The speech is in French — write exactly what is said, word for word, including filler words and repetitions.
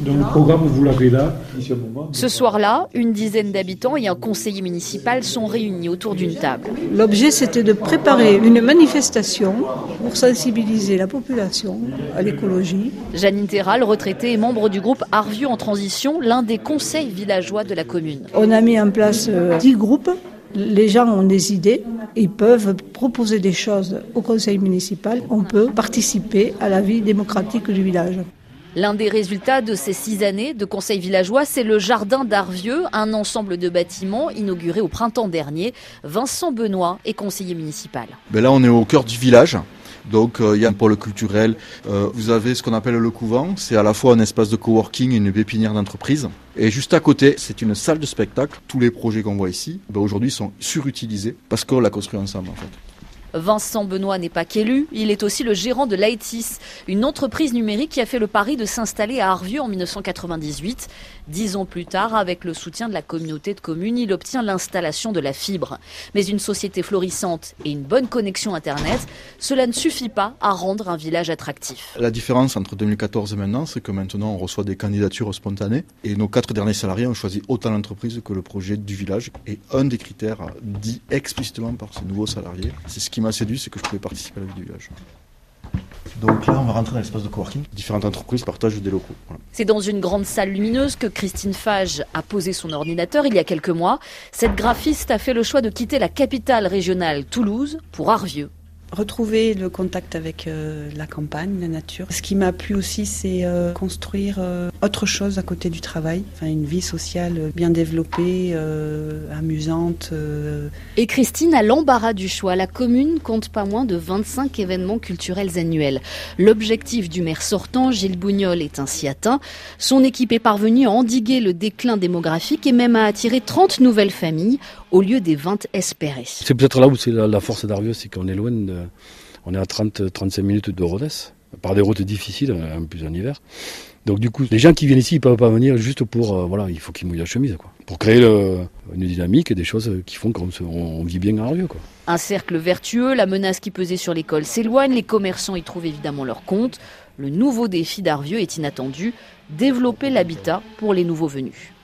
Donc le programme, vous l'avez là. Ce soir-là, une dizaine d'habitants et un conseiller municipal sont réunis autour d'une table. L'objet, c'était de préparer une manifestation pour sensibiliser la population à l'écologie. Janine Terral, retraitée et membre du groupe Arvieux en transition, l'un des conseils villageois de la commune. On a mis en place dix groupes. Les gens ont des idées, ils peuvent proposer des choses au conseil municipal. On peut participer à la vie démocratique du village. L'un des résultats de ces six années de conseil villageois, c'est le jardin d'Arvieux, un ensemble de bâtiments inauguré au printemps dernier. Vincent Benoît est conseiller municipal. Ben là, on est au cœur du village. Donc euh, il y a un pôle culturel, euh, vous avez ce qu'on appelle le couvent, c'est à la fois un espace de coworking et une pépinière d'entreprise. Et juste à côté, c'est une salle de spectacle. Tous les projets qu'on voit ici, ben, aujourd'hui sont surutilisés parce qu'on l'a construit ensemble en fait. Vincent Benoît n'est pas qu'élu, il est aussi le gérant de Lightis, une entreprise numérique qui a fait le pari de s'installer à Arvieux en dix-neuf cent quatre-vingt-dix-huit. Dix ans plus tard, avec le soutien de la communauté de communes, il obtient l'installation de la fibre. Mais une société florissante et une bonne connexion Internet, cela ne suffit pas à rendre un village attractif. La différence entre deux mille quatorze et maintenant, c'est que maintenant on reçoit des candidatures spontanées et nos quatre derniers salariés ont choisi autant l'entreprise que le projet du village. Et un des critères dit explicitement par ces nouveaux salariés, c'est ce qui m'a séduit, c'est que je pouvais participer à la vie du village. Donc là, on va rentrer dans l'espace de coworking. Différentes entreprises partagent des locaux. Voilà. C'est dans une grande salle lumineuse que Christine Fage a posé son ordinateur il y a quelques mois. Cette graphiste a fait le choix de quitter la capitale régionale, Toulouse, pour Arvieux. Retrouver le contact avec euh, la campagne, la nature. Ce qui m'a plu aussi, c'est euh, construire euh, autre chose à côté du travail. Enfin, une vie sociale bien développée, euh, amusante. Euh. Et Christine a l'embarras du choix. La commune compte pas moins de vingt-cinq événements culturels annuels. L'objectif du maire sortant, Gilles Bougnol, est ainsi atteint. Son équipe est parvenue à endiguer le déclin démographique et même à attirer trente nouvelles familles au lieu des vingt espérées. C'est peut-être là où c'est la, la force d'Arvieux, c'est qu'on est loin de... On est à trente à trente-cinq minutes de Rodez, par des routes difficiles, en plus en hiver. Donc du coup, les gens qui viennent ici, ils ne peuvent pas venir juste pour... Euh, voilà, il faut qu'ils mouillent la chemise, quoi. Pour créer le, une dynamique et des choses qui font qu'on on vit bien à Arvieux, quoi. Un cercle vertueux, la menace qui pesait sur l'école s'éloigne, les commerçants y trouvent évidemment leur compte. Le nouveau défi d'Arvieux est inattendu, développer l'habitat pour les nouveaux venus.